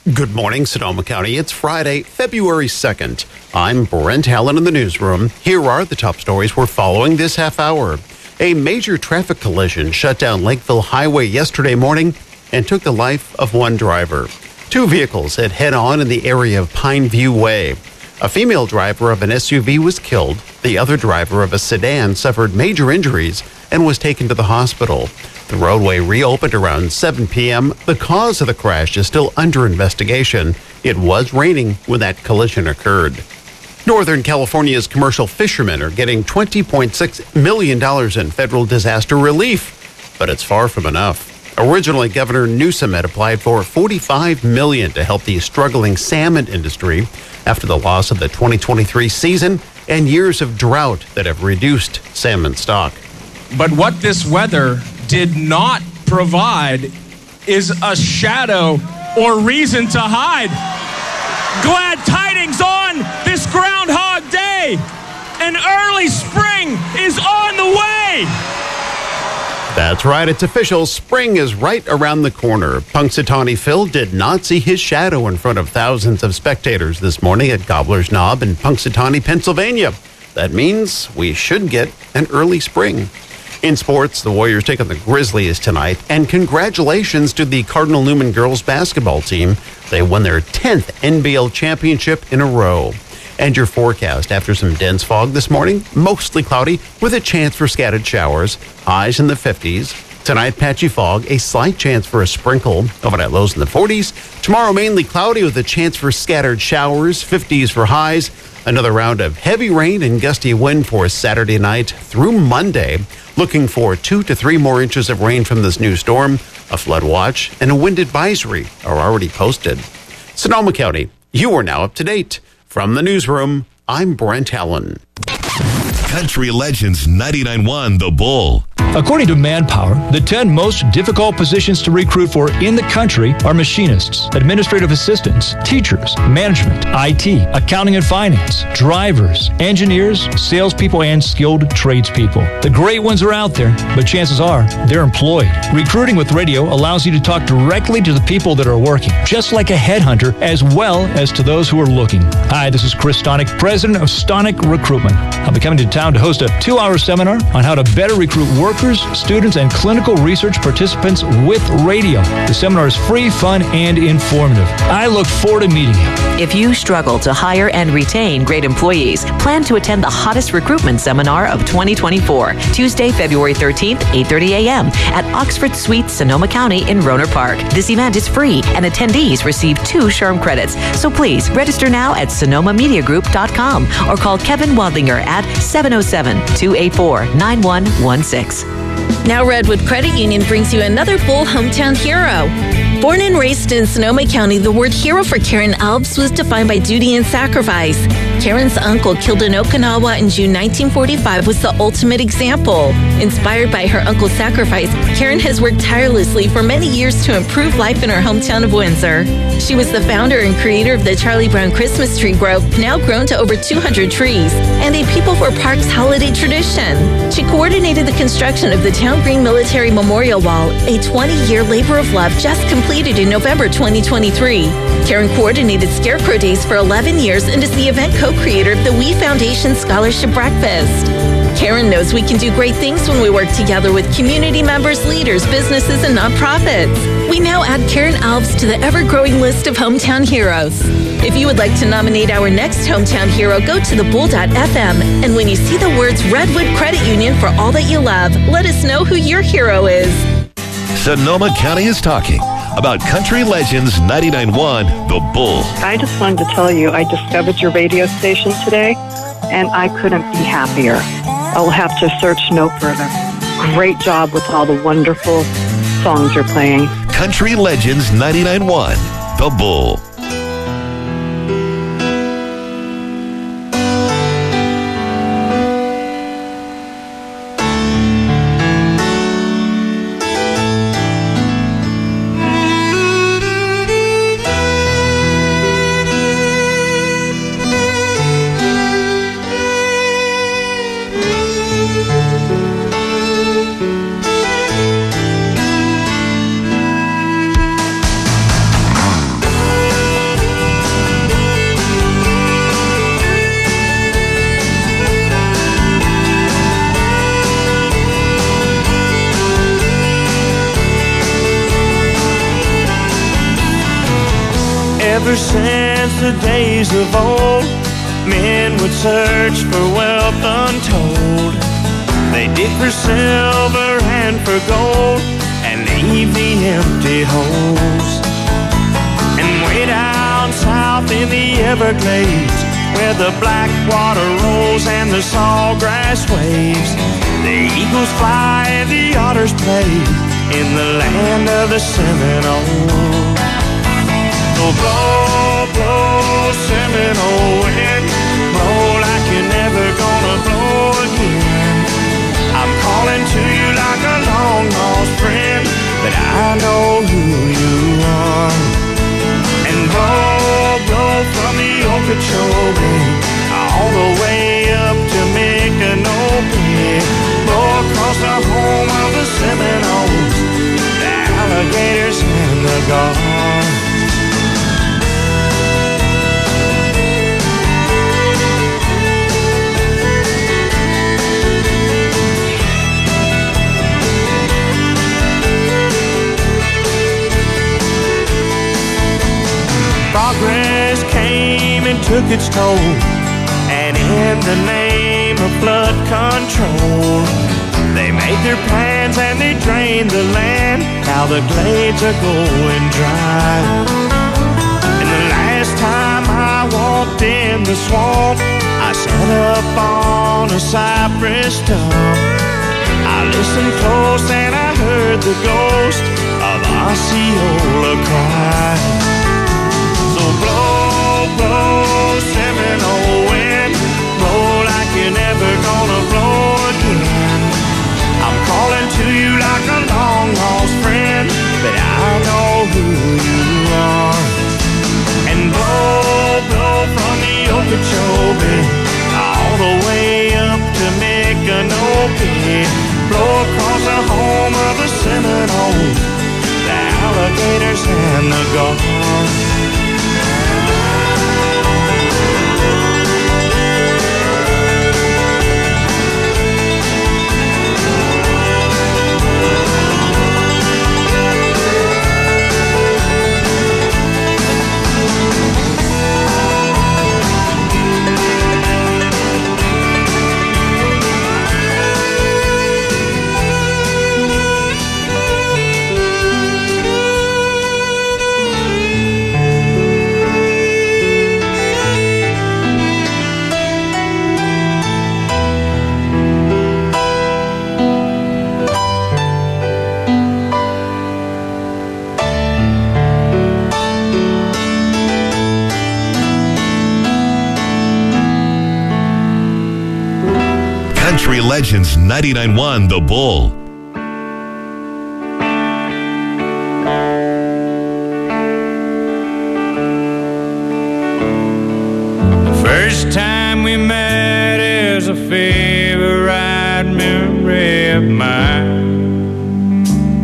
Good morning, Sonoma County. It's Friday, February 2nd. I'm Brent Allen in the newsroom. Here are the top stories we're following this half hour. A major traffic collision shut down Lakeville Highway yesterday morning and took the life of one driver. Two vehicles hit head-on in the area of Pineview Way. A female driver of an SUV was killed. The other driver of a sedan suffered major injuries and was taken to the hospital. The roadway reopened around 7 p.m. The cause of the crash is still under investigation. It was raining when that collision occurred. Northern California's commercial fishermen are getting $20.6 million in federal disaster relief, but it's far from enough. Originally, Governor Newsom had applied for $45 million to help the struggling salmon industry after the loss of the 2023 season and years of drought that have reduced salmon stock. But what this weather did not provide is a shadow or reason to hide. Glad tidings on this Groundhog Day. An early spring is on the way. That's right, it's official. Spring is right around the corner. Punxsutawney Phil did not see his shadow in front of thousands of spectators this morning at Gobbler's Knob in Punxsutawney, Pennsylvania. That means we should get an early spring. In sports, the Warriors take on the Grizzlies tonight, and congratulations to the Cardinal Newman girls basketball team. They won their 10th NBL championship in a row. And your forecast after some dense fog this morning, mostly cloudy with a chance for scattered showers, highs in the 50s. Tonight, patchy fog, a slight chance for a sprinkle, overnight lows in the 40s. Tomorrow, mainly cloudy with a chance for scattered showers, 50s for highs. Another round of heavy rain and gusty wind for Saturday night through Monday. Looking for 2 to 3 more inches of rain from this new storm. A flood watch and a wind advisory are already posted. Sonoma County, you are now up to date. From the newsroom, I'm Brent Allen. Country Legends 99.1 The Bull. According to Manpower, the 10 most difficult positions to recruit for in the country are machinists, administrative assistants, teachers, management, IT, accounting and finance, drivers, engineers, salespeople, and skilled tradespeople. The great ones are out there, but chances are they're employed. Recruiting with radio allows you to talk directly to the people that are working, just like a headhunter, as well as to those who are looking. Hi, this is Chris Stonick, president of Stonick Recruitment. I'll be coming to town to host a 2-hour seminar on how to better recruit workers, students, and clinical research participants with radio. The seminar is free, fun, and informative. I look forward to meeting you. If you struggle to hire and retain great employees, plan to attend the hottest recruitment seminar of 2024, Tuesday, February 13th, 8:30 a.m. at Oxford Suites, Sonoma County in Rohnert Park. This event is free, and attendees receive 2 SHRM credits. So please register now at sonomamediagroup.com or call Kevin Wadlinger at 707-284-9116. Now Redwood Credit Union brings you another Bull hometown hero. Born and raised in Sonoma County, the word hero for Karen Alves was defined by duty and sacrifice. Karen's uncle, killed in Okinawa in June 1945, was the ultimate example. Inspired by her uncle's sacrifice, Karen has worked tirelessly for many years to improve life in her hometown of Windsor. She was the founder and creator of the Charlie Brown Christmas Tree Grove, now grown to over 200 trees, and a People for Parks holiday tradition. She coordinated the construction of the Town Green Military Memorial Wall, a 20-year labor of love just completed in November 2023. Karen coordinated Scarecrow Days for 11 years and is the event co-creator of the We Foundation Scholarship Breakfast. Karen knows we can do great things when we work together with community members, leaders, businesses, and nonprofits. We now add Karen Alves to the ever-growing list of hometown heroes. If you would like to nominate our next hometown hero, go to thebull.fm, and when you see the words Redwood Credit Union for all that you love, let us know who your hero is. Sonoma County is talking about Country Legends 99.1 The Bull. I just wanted to tell you I discovered your radio station today, and I couldn't be happier. I'll have to search no further. Great job with all the wonderful songs you're playing. Country Legends 99.1 The Bull. ever since the days of old, men would search for wealth untold. They dig for silver and for gold and leave the empty holes. And way down south in the Everglades, where the black water rolls and the sawgrass waves, the eagles fly and the otters play in the land of the Seminole. So blow, blow, Seminole wind, blow like you're never gonna blow again. I'm calling to you like a long-lost friend, but I know who you are. And blow, blow from the Okeechobee all the way up to Micanopy, blow across the home of the Seminoles, the alligators and the gulls. Progress came and took its toll, and in the name of flood control, they made their plans and they drained the land. Now the glades are going dry. And the last time I walked in the swamp, I sat up on a cypress stump. I listened close and I heard the ghost of Osceola cry. So blow, blow, Seminole wind, blow like you're never gonna blow again. I'm calling to you like a long-lost friend, but I know who you are. And blow, blow from the Okeechobee all the way up to Micanopy, blow across the home of the Seminoles, the alligators and the gulls. Country Legends 99.1 The Bull. The first time we met is a favorite memory of mine.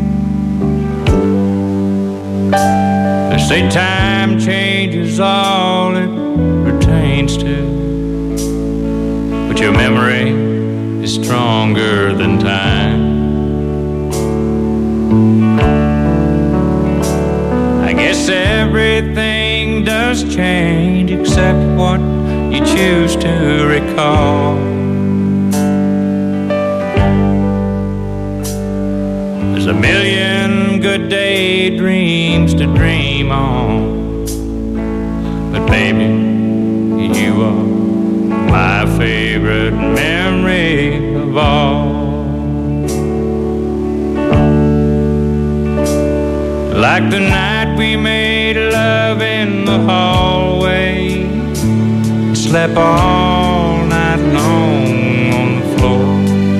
They say time changes all it pertains to, but your memory is stronger than time. I guess everything does change except what you choose to recall. There's a million good daydreams to dream on, but baby, you are my favorite memory of all. Like the night we made love in the hallway, slept all night long on the floor.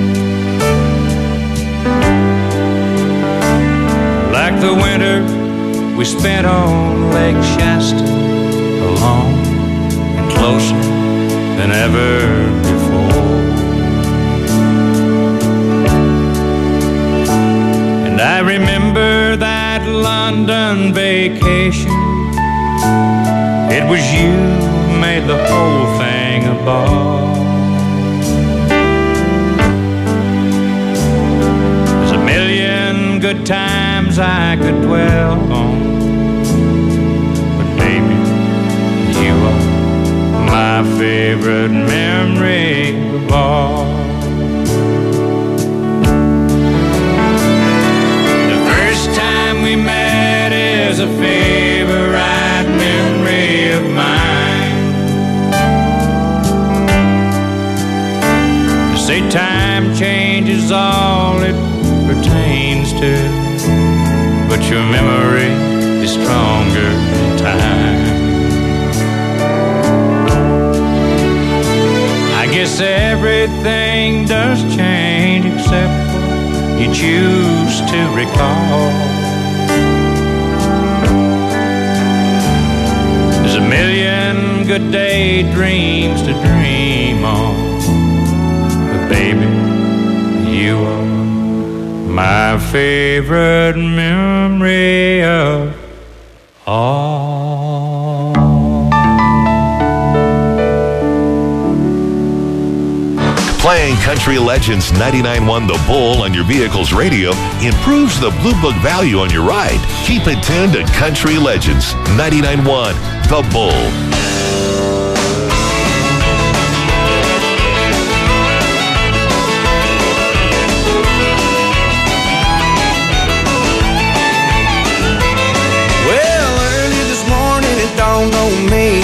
Like the winter we spent on Lake Shasta, alone and closer than ever before. And I remember that London vacation. It was you who made the whole thing a ball. There's a million good times I could dwell on, but baby, everything does change except you choose to recall. There's a million good daydreams to dream on, but baby, you are my favorite memory of all. Playing Country Legends 99.1 The Bull on your vehicle's radio improves the Blue Book value on your ride. Keep it tuned to Country Legends 99.1 The Bull. Well, early this morning it dawned on me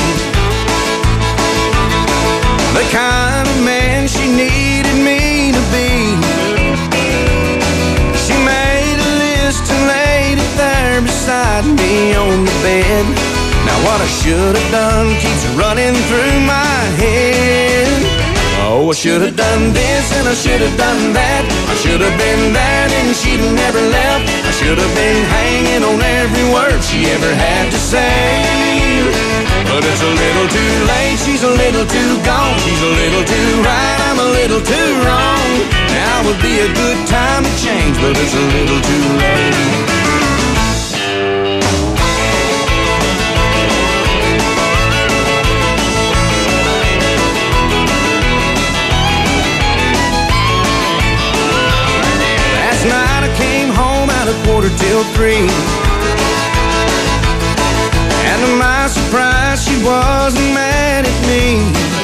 the kind of man she needed me to be. She made a list and laid it there beside me on the bed. Now what I should have done keeps running through my head. Oh, I should have done this and I should have done that. I should have been there and she'd never left. I should have been hanging on every word she ever had to say. But it's a little too late, she's a little too gone. She's a little too right, I'm a little too wrong. Now would be a good time to change, but it's a little too late. Last night I came home at 2:45. And to my surprise, she wasn't mad at me.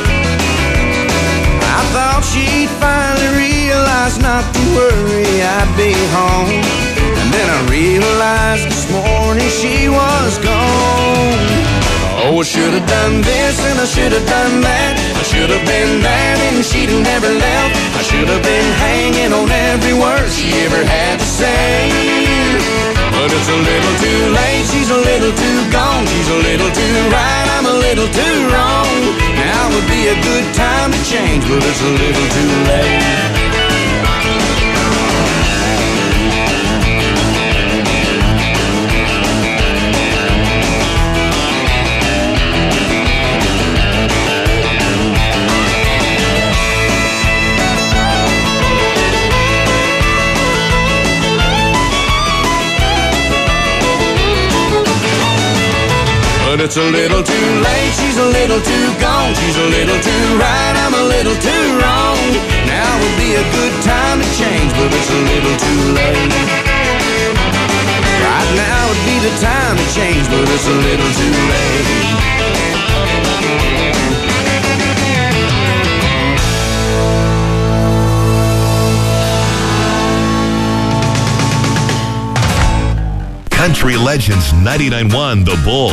I thought she'd finally realize not to worry, I'd be home. And then I realized this morning she was gone. Oh, I should have done this and I should have done that. I should have been there and she'd have never left. I should have been hanging on every word she ever had to say. But it's a little too late, she's a little too gone. She's a little too right, I'm a little too wrong. Now would be a good time to change, but it's a little too late. But it's a little too late, she's a little too gone. She's a little too right, I'm a little too wrong. Now would be a good time to change, but it's a little too late. Right now would be the time to change, but it's a little too late. Country Legends 99.1 The Bull.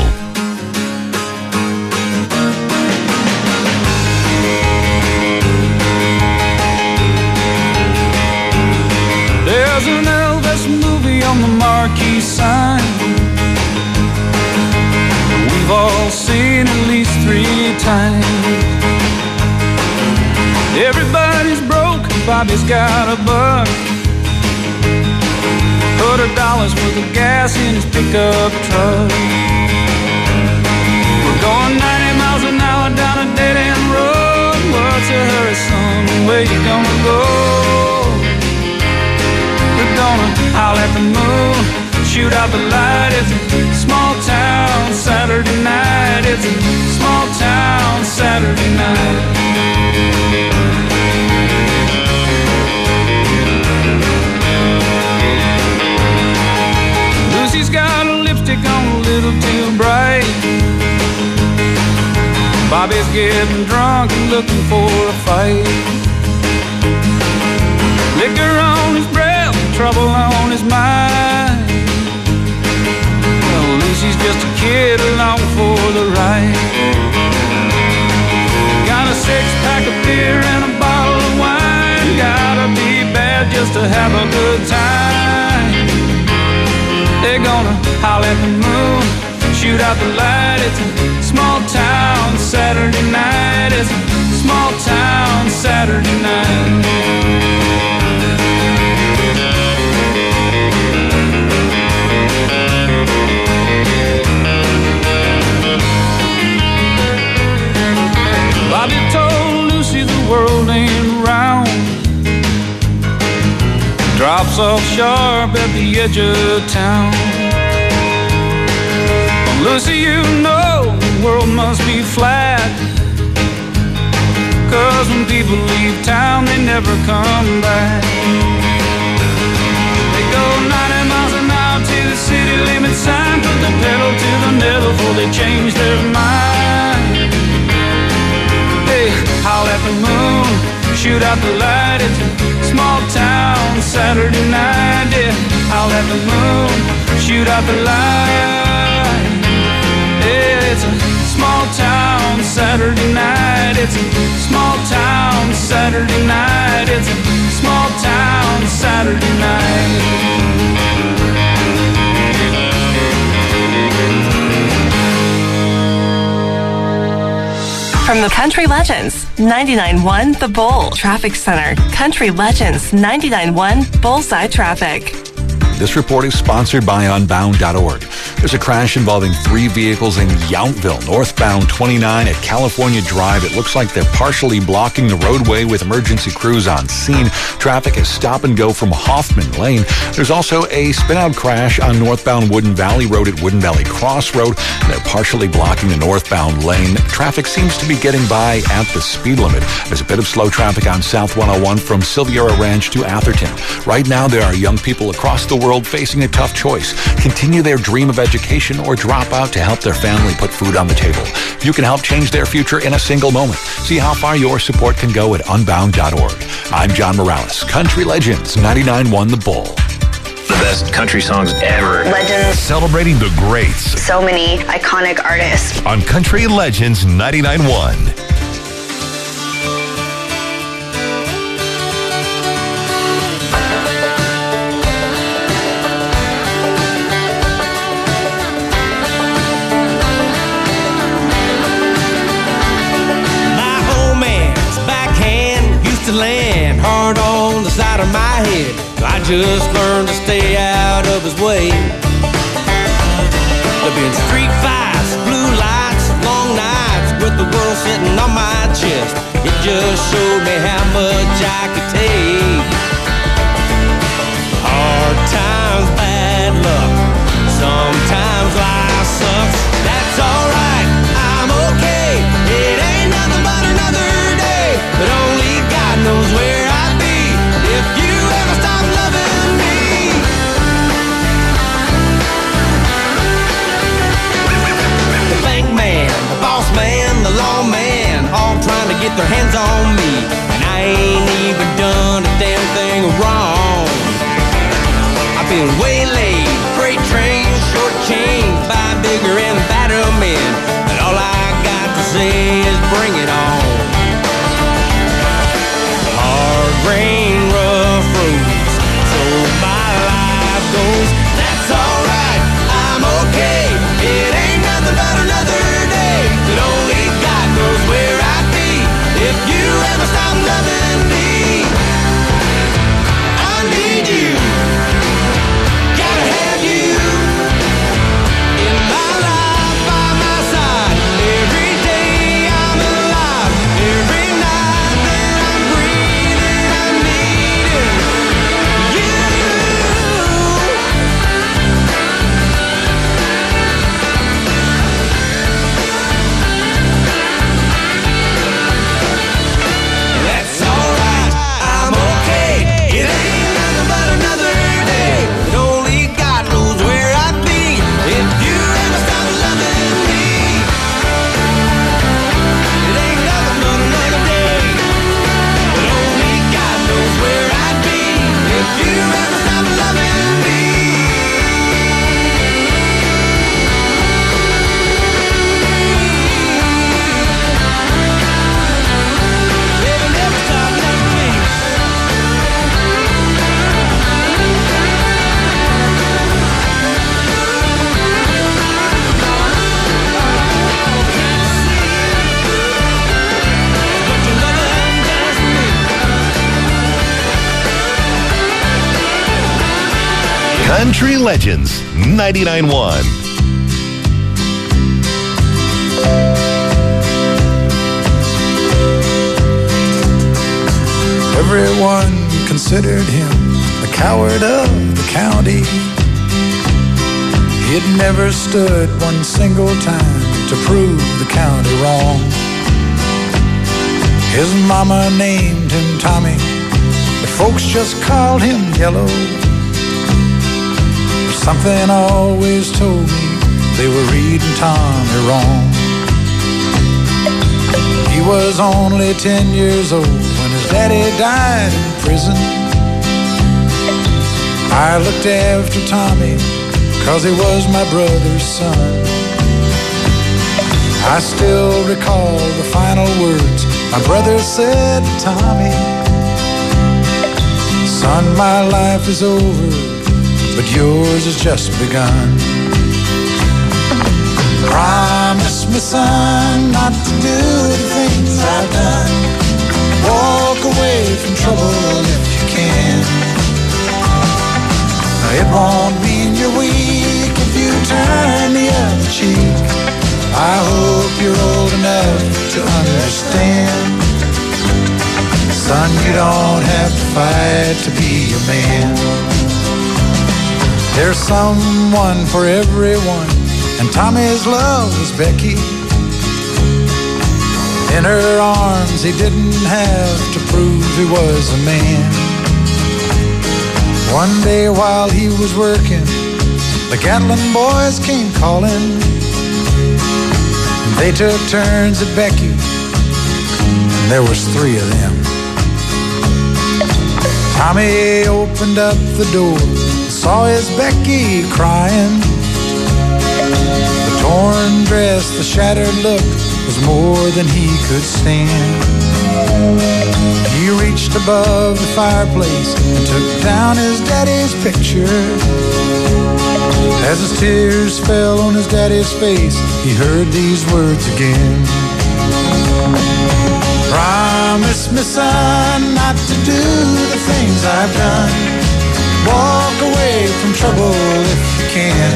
There's an Elvis movie on the marquee sign. We've all seen at least 3 times. Everybody's broke, Bobby's got a buck. $100 worth of gas in his pickup truck. We're going 90 miles an hour down a dead-end road. What's a hurry, son? Where you gonna go? We're gonna howl at the moon, shoot out the light. It's a small town Saturday night. It's a small town Saturday night. Lucy's got a lipstick on a little too bright. Bobby's getting drunk and looking for a fight. Liquor on his breath, trouble on his mind. Well, Lucy's just a kid along for the ride. Got a 6-pack of beer and a bottle of wine. Gotta be bad just to have a good time. They're gonna howl at the moon, shoot out the light. It's a small town Saturday night. It's a small town Saturday night. Bobby told Lucy the world ain't round, drops off sharp at the edge of town. Lucy, you know the world must be flat, 'cause when people leave town they never come back. They go 90 miles an hour to the city limit sign, put the pedal to the metal before they change their mind. Hey, howl at the moon, shoot out the light, it's a small town Saturday night. Yeah, howl at the moon, shoot out the light. Yeah, it's a small town Saturday night. It's a small town Saturday night. It's a small town Saturday night. From the Country Legends, 99.1 The Bull Traffic Center. Country Legends, 99.1 Bullseye Traffic. This report is sponsored by Unbound.org. There's a crash involving 3 vehicles in Yountville, northbound 29 at California Drive. It looks like they're partially blocking the roadway with emergency crews on scene. Traffic is stop and go from Hoffman Lane. There's also a spin-out crash on northbound Wooden Valley Road at Wooden Valley Crossroad. They're partially blocking the northbound lane. Traffic seems to be getting by at the speed limit. There's a bit of slow traffic on South 101 from Silviera Ranch to Atherton. Right now, there are young people across the world facing a tough choice: continue their dream of education or drop out to help their family put food on the table. You can help change their future in a single moment. See how far your support can go at Unbound.org. I'm John Morales. Country Legends, 99.1 The Bull. The best country songs ever. Legends. Celebrating the greats. So many iconic artists. On Country Legends 99.1. Land hard on the side of my head. I just learned to stay out of his way. There've been street fights, blue lights, long nights with the world sitting on my chest. It just showed me how much I could take. Hard times, bad luck. Sometimes life sucks. That's alright, I'm okay. It ain't nothing but another day, but only God knows where I'd be if you ever stop loving me. The bank man, the boss man, the lawman, all trying to get their hands on me, and I ain't even done a damn thing wrong. I've been waylaid, freight trains, short chains by bigger and badder men, and all I got to say is bring it on. Hard rain, rough roads, so my life goes. That's alright, I'm okay. It ain't nothing but another day, but only God knows where I'd be if you ever stop loving me. I need you, gotta have you. Country Legends 99.1. Everyone considered him the coward of the county. He'd never stood one single time to prove the county wrong. His mama named him Tommy, but folks just called him Yellow. But something always told me they were reading Tommy wrong. He was only 10 years old when his daddy died in prison. I looked after Tommy 'cause he was my brother's son. I still recall the final words my brother said to Tommy. Son, my life is over, but yours has just begun. Promise me, son, not to do the things I've done. Walk away from trouble if you can. It won't mean you're weak if you turn the other cheek. I hope you're old enough to understand. Son, you don't have to fight to be a man. There's someone for everyone, and Tommy's love was Becky. In her arms he didn't have to prove he was a man. One day while he was working, the Gatlin boys came calling. They took turns at Becky, and there was 3 of them. Tommy opened up the door, saw his Becky crying. The torn dress, the shattered look was more than he could stand. He reached above the fireplace and took down his daddy's picture. As his tears fell on his daddy's face, he heard these words again. Promise me, son, not to do the things I've done. Walk away from trouble if you can.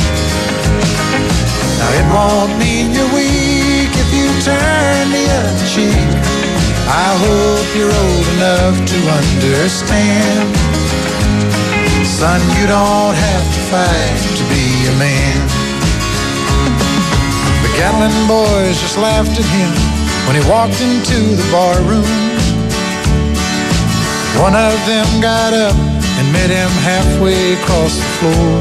Now it won't mean you're weak if you turn the other cheek. I hope you're old enough to understand. Son, you don't have to fight to be a man. The Gatlin boys just laughed at him when he walked into the bar room. One of them got up and met him halfway across the floor.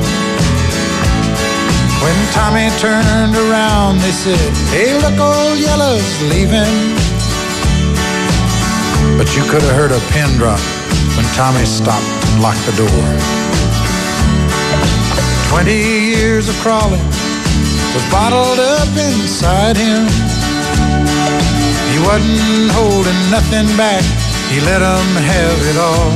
When Tommy turned around, they said, "Hey, look, old Yellow's leaving." But you could have heard a pin drop when Tommy stopped and locked the door. 20 years of crawling was bottled up inside him. He wasn't holding nothing back, he let them have it all.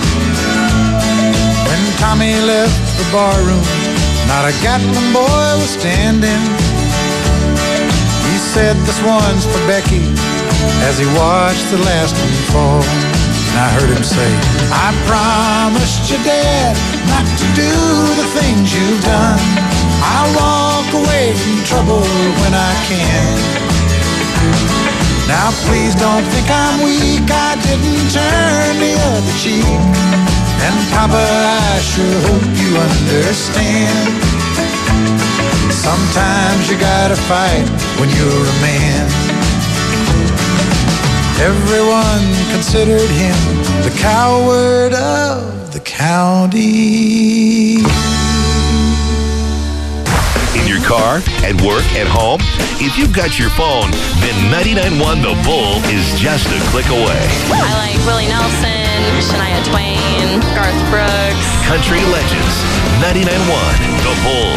When Tommy left the bar room, not a Gatlin boy was standing. He said, "This one's for Becky," as he watched the last one fall. And I heard him say, "I promised your dad not to do the things you've done. I'll walk away from trouble when I can. Now please don't think I'm weak, I didn't turn the other cheek. And Papa, I sure hope you understand. Sometimes you gotta fight when you're a man." Everyone considered him the coward of the county. In your car, at work, at home, if you've got your phone, then 99.1 The Bull is just a click away. I like Willie Nelson, Shania Twain, Garth Brooks. Country Legends 99.1 The Bull.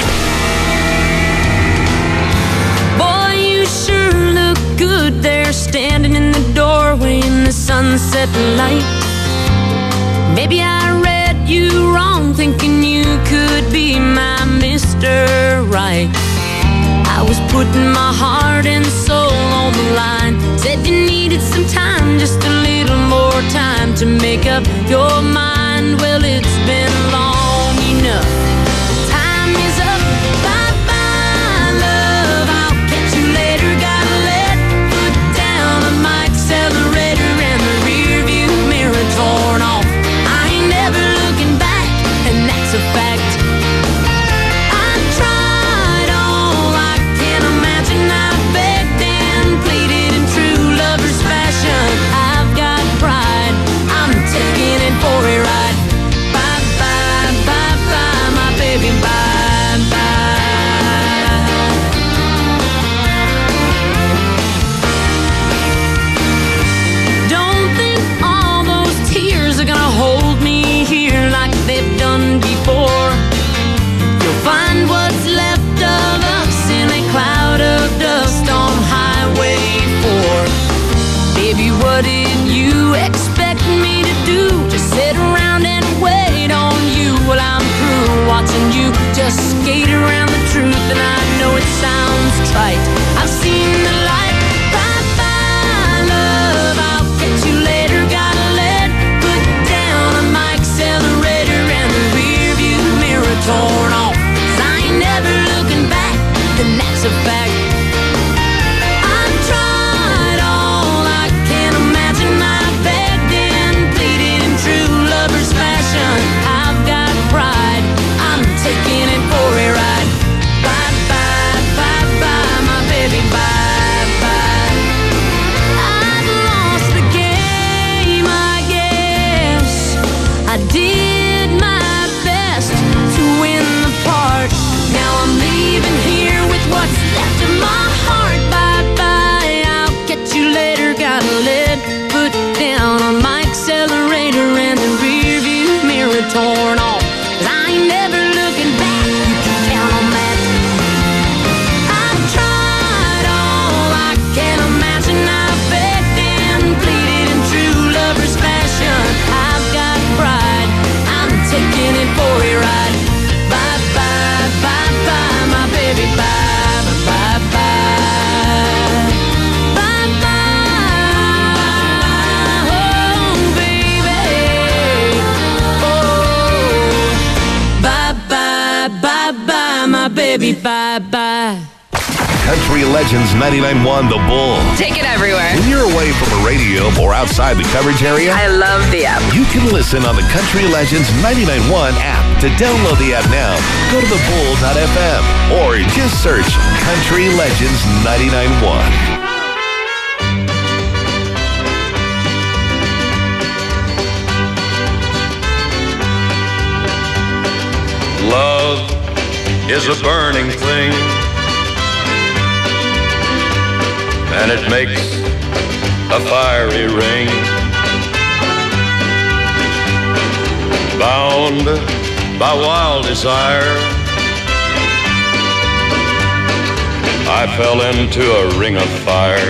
Boy, you sure look good there, standing in the doorway in the sunset light. Maybe I read you wrong, thinking you could be my Mr. Right. I was putting my heart and soul on the line. Said you needed some time, just a little more time to make up your mind. Well, it's been long enough. Baby, what did you expect me to do? Just sit around and wait on you while I'm through watching you just skate around the truth. And I know it sounds trite, I've seen the light. Bye-bye, love, I'll catch you later. Gotta let put down on my accelerator and the rear view mirror torn off. 'Cause I ain't never looking back, and that's a fact. I've tried all I can imagine. I've begged and pleaded in true lover's fashion. I've got pride, I'm taking it for a ride. Bye-bye, bye-bye, my baby, bye-bye. I've lost the game, I guess. I did my best to win the part. Now I'm leaving here with what's left of my heart. Bye-bye, I'll catch you later. Gotta let foot down on my accelerator and the rear view mirror torn off. 'Cause I ain't never looking back, you can count on that. I've tried all I can imagine. I've begged and pleaded in true lover's fashion. I've got pride, I'm taking it for a ride. Bye-bye, bye-bye, my baby, bye-bye, bye-bye. Bye-bye, oh, baby. Oh, bye-bye, bye-bye, my baby, bye-bye. Country Legends 99.1 The Bull. Take it everywhere. When you're away from a radio or outside the coverage area, I love the app. you can listen on the Country Legends 99.1 app. To download the app now, go to thebull.fm or just search Country Legends 99.1. Love is a burning thing, and it makes a fiery ring. Bound by wild desire, I fell into a ring of fire.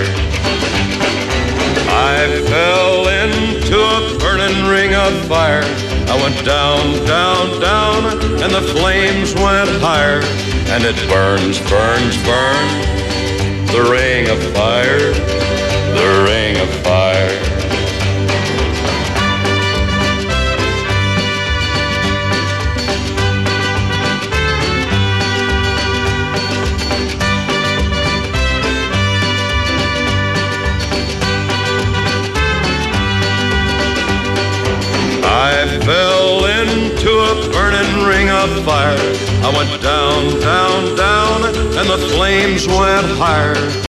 I fell into a burning ring of fire. I went down, down, down, and the flames went higher. And it burns, burns, burns, the ring of fire, the ring of fire. I fell into a burning ring of fire. I went down, down, down, and the flames went higher.